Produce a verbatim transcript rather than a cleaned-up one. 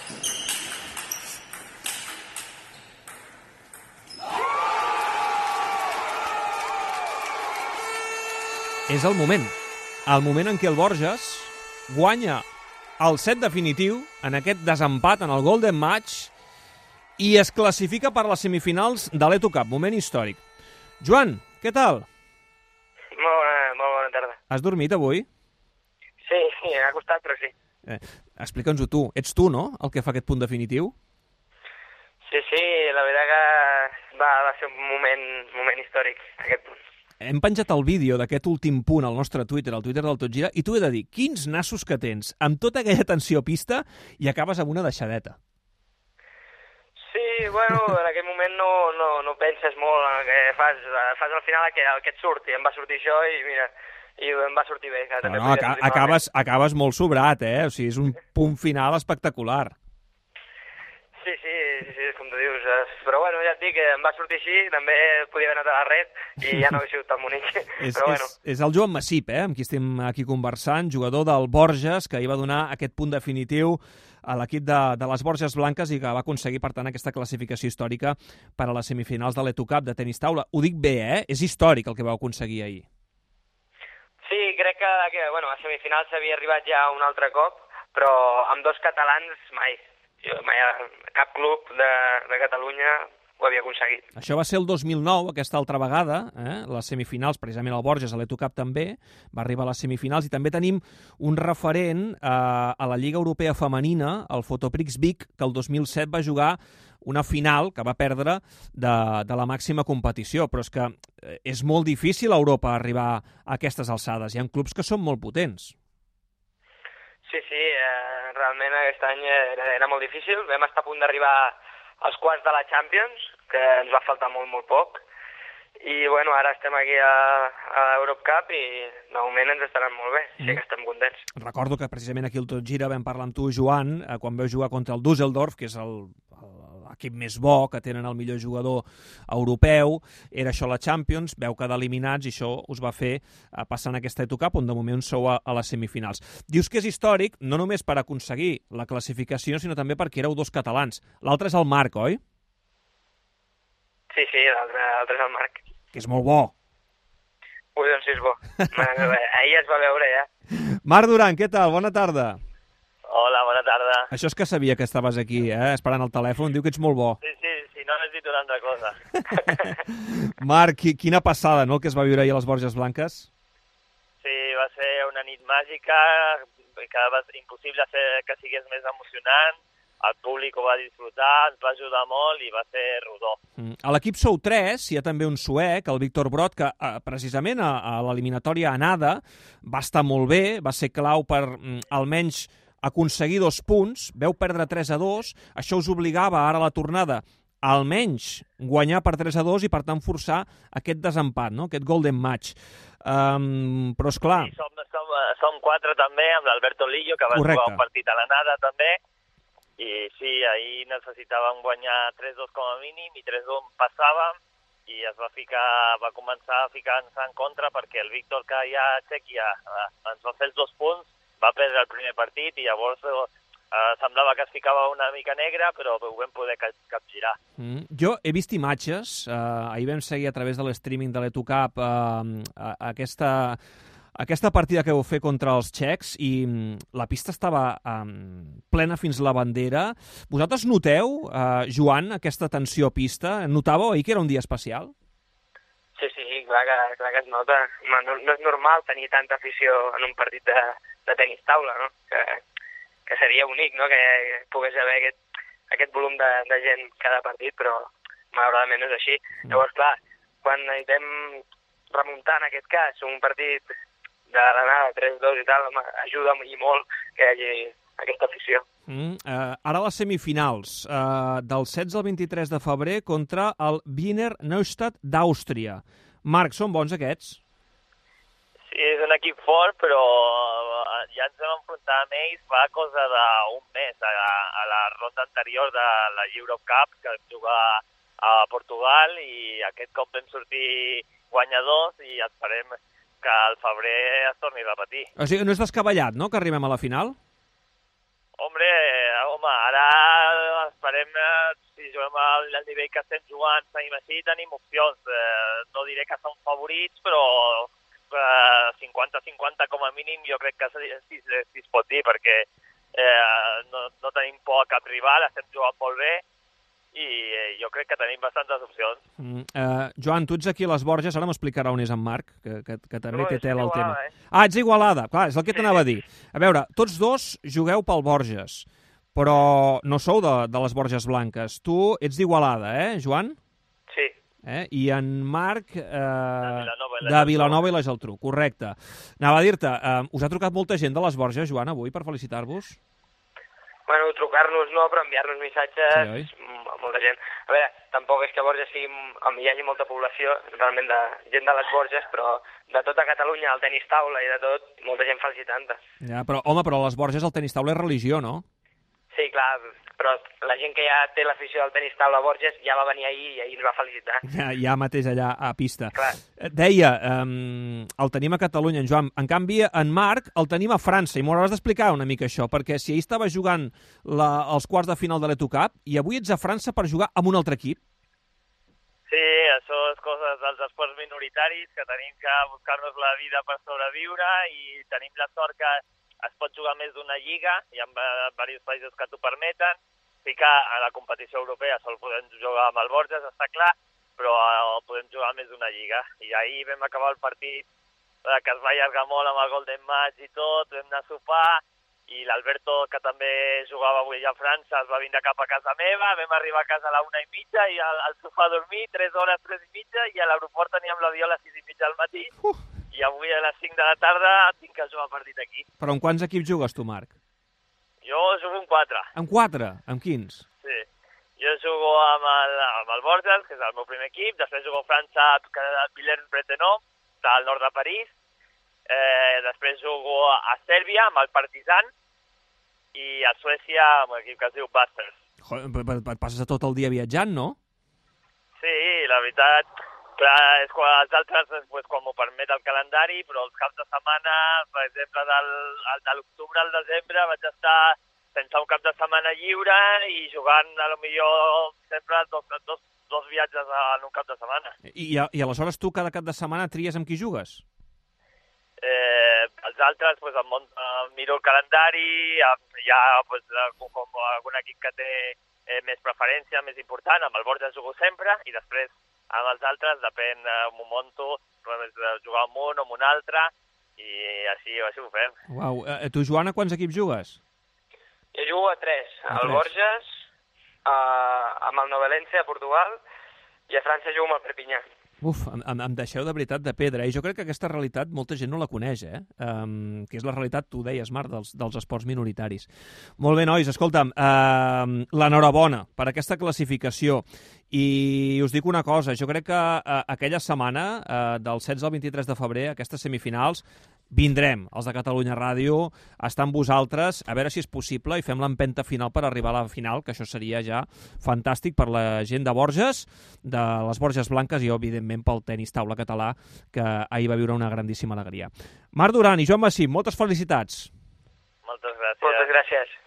És el moment. El moment en què el Borges guanya el set definitiu en aquest desempat en el Golden Match i es classifica per les semifinals de l'E T O Cup. Moment històric. Joan, què tal? Molt bona, molt bona tarda. Has dormit avui? Sí, sí, m'ha costat, però sí. Eh, Explica'ns-ho tu. Ets tu, no?, el que fa aquest punt definitiu? Sí, sí, la veritat que va, va ser un moment, moment històric, aquest punt. Hem penjat el vídeo d'aquest últim punt al nostre Twitter, al Twitter del Tot Gira, i t'ho he de dir, quins nassos que tens, amb tota aquella tensió a pista, i acabes amb una deixadeta. Sí, bueno, en aquell moment no, no, no penses molt en el que fas, fas al final el que, el que et surt, i em va sortir això, i mira, i em va sortir bé. Que No, no, aca acabes, acabes molt sobrat, eh? O sigui, és un punt final espectacular. Sí, sí, sí, sí, com tu dius. Però bueno, ja et dic, em va sortir així, també podia haver anat a la red i ja no hauria sigut tan bonic. és, Però bueno. és, és el Joan Massip, eh, amb qui estem aquí conversant, jugador del Borges, que hi va donar aquest punt definitiu a l'equip de, de les Borges Blanques i que va aconseguir, per tant, aquesta classificació històrica per a les semifinals de l'E T O Cup de tenis taula. Ho dic bé, eh? És històric el que vau aconseguir ahir. Sí, crec que, que bueno, a semifinals s'havia arribat ja un altre cop, però amb dos catalans mai. Jo, mai cap club de, de Catalunya ho havia aconseguit. Això va ser el dos mil nou, aquesta altra vegada, eh? Les semifinals, precisament el Borges, a l'E T O Cup també, va arribar a les semifinals, i també tenim un referent eh, a la Lliga Europea Femenina, el Fotoprix Vic, que el dos mil set va jugar una final que va perdre de, de la màxima competició, però és que és molt difícil a Europa arribar a aquestes alçades. Hi ha clubs que són molt potents. Sí, sí, eh, realment aquest any era, era molt difícil. Vam estar a punt d'arribar als quarts de la Champions, que ens va faltar molt, molt poc. I, bueno, ara estem aquí a, a l'Europe Cup i, de moment, ens estaran molt bé. Sí que estem contents. Recordo que, precisament, aquí al Tot Gira vam parlar amb tu, Joan, eh, quan vau jugar contra el Düsseldorf, que és el, l'equip més bo, que tenen el millor jugador europeu. Era això la Champions, veu quedar eliminats i això us va fer eh, passar en aquesta E T O Cup, on de moment sou a, a les semifinals. Dius que és històric, no només per aconseguir la classificació, sinó també perquè éreu dos catalans. L'altre és el Marc, oi? Sí, sí, l'altre és el Marc. Que és molt bo. Ui, doncs sí, és bo. Ahir es va veure, ja. Marc Duran, què tal? Bona tarda. Hola, bona tarda. Això és que sabia que estaves aquí, eh, esperant el telèfon. Diu que ets molt bo. Sí, sí, sí, no necessito una altra cosa. Marc, quina passada, no?, el que es va viure ahir a les Borges Blanques. Sí, va ser una nit màgica, que va ser impossible fer que sigués més emocionant. El públic ho va disfrutar, ens va ajudar molt i va ser rodó. Mm. A l'equip sou tres, hi ha també un suec, el Víctor Brod, que eh, precisament a, a l'eliminatòria anada va estar molt bé, va ser clau per mm, almenys aconseguir dos punts, veu perdre tres a dos, això us obligava ara a la tornada a almenys guanyar per tres a dos i per tant forçar aquest desempat, no?, aquest golden match. Um, però esclar... Sí, som, som, som quatre també, amb l'Alberto Lillo, que va Correcte. jugar un partit a l'anada també, i sí, ahir necessitàvem guanyar tres dos com a mínim i tres dos passàvem i es va ficar, va començar a ficar-nos en contra perquè el Víctor, que ja a Txèquia ens va fer els dos punts, va perdre el primer partit i llavors eh, semblava que es ficava una mica negra, però ho vam poder capgirar. Mm. Jo he vist imatges, eh, ahir vam seguir a través de l'streaming de l'E T O Cup eh, aquesta... Aquesta partida que vau fer contra els txecs i la pista estava um, plena fins la bandera. Vosaltres noteu, uh, Joan, aquesta tensió a pista? Notàveu ahir que era un dia especial? Sí, sí, clar que, clar que es nota. No, no és normal tenir tanta afició en un partit de, de tenis taula, no? Que, que seria únic, no?, que pogués haver aquest, aquest volum de, de gent cada partit, però malauradament no és així. Mm. Llavors, clar, quan necessitem remuntar en aquest cas un partit de l'anada tres dos i tal, ajuda i molt que hi hagi aquesta afició. Mm, uh, ara les semifinals, uh, del setze al vint-i-tres de febrer contra el Wiener Neustadt d'Àustria. Marc, són bons aquests? Sí, és un equip fort, però ja ens vam enfrontar amb ells fa cosa d'un mes, a, a la ronda anterior de la Europe Cup, que vam jugar a Portugal, i aquest cop vam sortir guanyadors i esperem que al febrer es torni a repetir. O sigui, no és descabellat, no?, que arribem a la final? Hombre, home, ara juguem, eh, si juguem al, al nivell que estem jugant, seguim així, tenim opcions. Eh, no diré que som favorits, però eh, cinquanta cinquanta com a mínim jo crec que si, si, si es pot dir, perquè eh, no, no tenim por a cap rival, estem jugant molt bé, i eh, jo crec que tenim bastantes opcions. Mm, uh, Joan, tu ets aquí a les Borges, ara m'explicarà on és en Marc, que, que, que també No, té és tela al tema. Igualada, eh? Ah, ets Igualada, clar, és el que Sí. t'anava a dir. A veure, tots dos jugueu pel Borges, però no sou de, de les Borges Blanques. Tu ets d'Igualada, eh, Joan? Sí. Eh? I en Marc, eh, Vilanova i la de Geltrú. Vilanova i la Geltrú, correcte. Anava a dir-te, eh, us ha trucat molta gent de les Borges, Joan, avui, per felicitar-vos? Bueno, trucar-nos no, però enviar-nos missatges, Sí, oi? m- molta gent. A veure, tampoc és que a Borges sigui, on hi hagi molta població, realment de gent de les Borges, però de tota Catalunya, el tenis taula i de tot, molta gent felicitant-te. Ja, però, home, però a les Borges el tenis taula és religió, no? Sí, clar, però la gent que ja té l'afició del tenis taula a Borges ja va venir ahir i ahir ens va felicitar. Ja, ja mateix allà a pista. Clar. Eh, Deia, um, el tenim a Catalunya, en Joan. En canvi, en Marc el tenim a França, i m'ho hauràs d'explicar una mica això, perquè si ahir estava jugant la, els quarts de final de l'Etocup i avui ets a França per jugar amb un altre equip. Sí, això és coses dels esports minoritaris, que tenim que buscar-nos la vida per sobreviure, i tenim la sort que es pot jugar més d'una lliga, hi ha diversos països que t'ho permeten. Sí que a la competició europea sol podem jugar amb el Borges, està clar, però eh, podem jugar més d'una lliga. I ahir vam acabar el partit eh, que es va allargar molt amb el Golden Match i tot, vam anar a sopar, i l'Alberto, que també jugava avui a França, es va vindre cap a casa meva, vam arribar a casa a la una i mitja, i al, al sofà a dormir, tres hores, tres i mitja, i a l'aeroport teníem l'avió a les sis i mitja del matí, Uh. i avui a les cinc de la tarda tinc que jugar partit aquí. Però en quants equips jugues tu, Marc? Jo jugo en quatre, En quatre? En quins? sí. Jo jugo amb el, amb el Borges, que és el meu primer equip, després jugo a França a Villers-Bretonneux, del nord de París, eh, després jugo a Sèrbia amb el Partizan, i a Suècia amb un equip que es diu Busters. Joder, però et passes tot el dia viatjant, no? Sí, la veritat, clar, és quan els altres, pues, quan m'ho permet el calendari, però els caps de setmana, per exemple, del, el de l'octubre al desembre vaig estar sense un cap de setmana lliure i jugant, a lo millor, sempre dos, dos, dos viatges en un cap de setmana. I, i, I aleshores tu cada cap de setmana tries amb qui jugues? Eh, els altres, pues, em, mont- em miro el calendari, em- hi ha pues, com, com algun equip que té eh, més preferència, més important, amb el Borges jugo sempre, i després amb els altres depèn, eh, m'ho monto, pues, de jugar amb un o amb un altre, i així, així ho fem. Uau. Eh, tu, Joana, quants equips jugues? Jo jugo a tres, A al tres. Borges, a, amb el Novelense a Portugal, i a França jugo amb el Perpinyà. Uf, em, em em deixeu de veritat de pedra. I jo crec que aquesta realitat molta gent no la coneix, eh? Um, que és la realitat, tu deies, Marc, dels, dels esports minoritaris. Molt bé, nois, escolta'm, uh, l'enhorabona per aquesta classificació. I us dic una cosa, jo crec que uh, aquella setmana, uh, del setze al vint-i-tres de febrer, aquestes semifinals, vindrem, els de Catalunya Ràdio, a estar amb vosaltres, a veure si és possible, i fem l'empenta final per arribar a la final, que això seria ja fantàstic per la gent de Borges, de les Borges Blanques i, evidentment, pel tenis taula català, que ahir va viure una grandíssima alegria. Marc Duran i Joan Massip, moltes felicitats. Moltes gràcies. Moltes gràcies.